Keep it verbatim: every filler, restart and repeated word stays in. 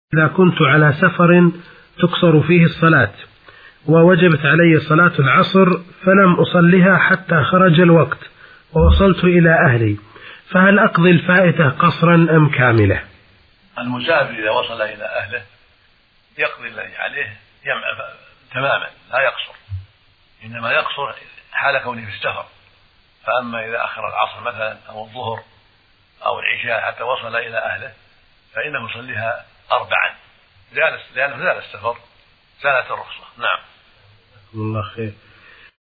إذا كنت على سفر تقصر فيه الصلاة ووجبت علي صلاة العصر فلم أصلها حتى خرج الوقت ووصلت إلى أهلي، فهل أقضي الفائتة قصرا أم كاملة؟ المسافر إذا وصل إلى أهله يقضي الذي عليه تماما لا يقصر، إنما يقصر حال كونه في السفر. فأما إذا أخر العصر مثلا أو الظهر أو العشاء حتى وصل إلى أهله فإنه يصليها أربعا لأنه زال السفر زالت الرخصة. نعم. الله خير.